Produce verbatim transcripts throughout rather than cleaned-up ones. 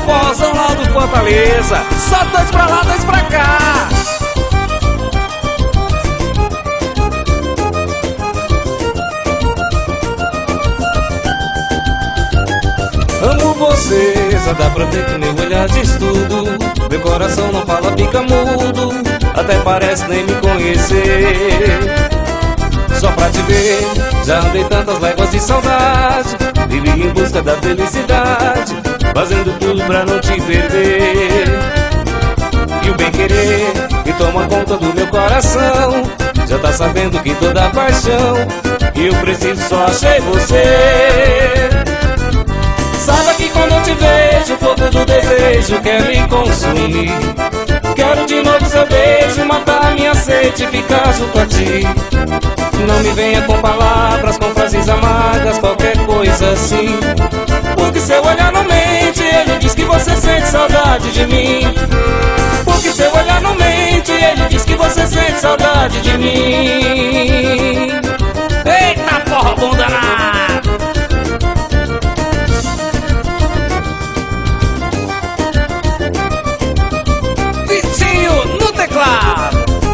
forrozão lá do Fortaleza. Só dois pra lá, dois pra cá. Amo você, só dá pra ver que meu olhar diz tudo. Meu coração não fala, fica mudo, até parece nem me conhecer. Só pra te ver, já andei tantas léguas de saudade, vivi em busca da felicidade, fazendo tudo pra não te perder. E o bem-querer que toma conta do meu coração, já tá sabendo que toda paixão que eu preciso só achei você. Saiba que quando eu te vejo, o fogo do desejo quer me consumir. Quero de novo seu beijo, matar minha sede e ficar junto a ti. Não me venha com palavras, com frases amargas, qualquer coisa assim. Porque seu olhar não mente, ele diz que você sente saudade de mim. Porque seu olhar não mente, ele diz que você sente saudade de mim. Eita porra, bom danado! No teclado.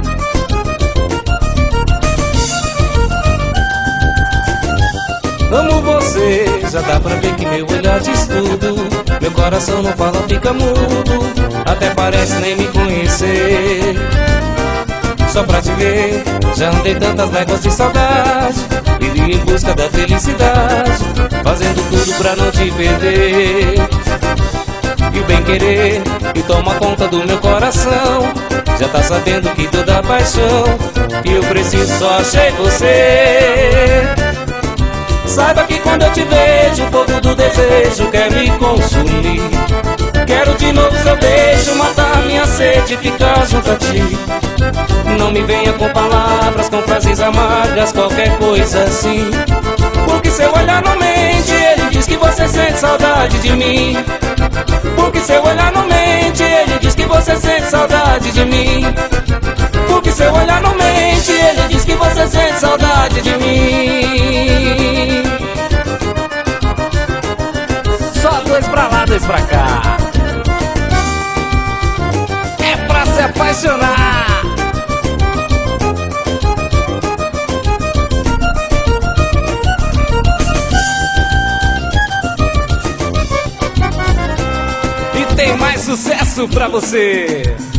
Amo você, já dá pra ver que meu olhar diz tudo. Meu coração não fala, fica mudo, até parece nem me conhecer. Só pra te ver, já andei tantas léguas de saudade, vivi em busca da felicidade, fazendo tudo pra não te perder. E o bem-querer que toma conta do meu coração, já tá sabendo que toda paixão que eu preciso só achei você. Saiba que quando eu te vejo, o fogo do desejo quer me consumir. Quero de novo seu beijo, matar minha sede e ficar junto a ti. Não me venha com palavras, com frases amargas, qualquer coisa assim. Porque seu olhar não mente, ele diz que você sente saudade de mim. Porque seu olhar não mente, ele diz que você sente saudade de mim. Porque seu olhar não mente, ele diz que você sente saudade de mim. Só dois pra lá, dois pra cá. É pra se apaixonar. Tem mais sucesso pra você.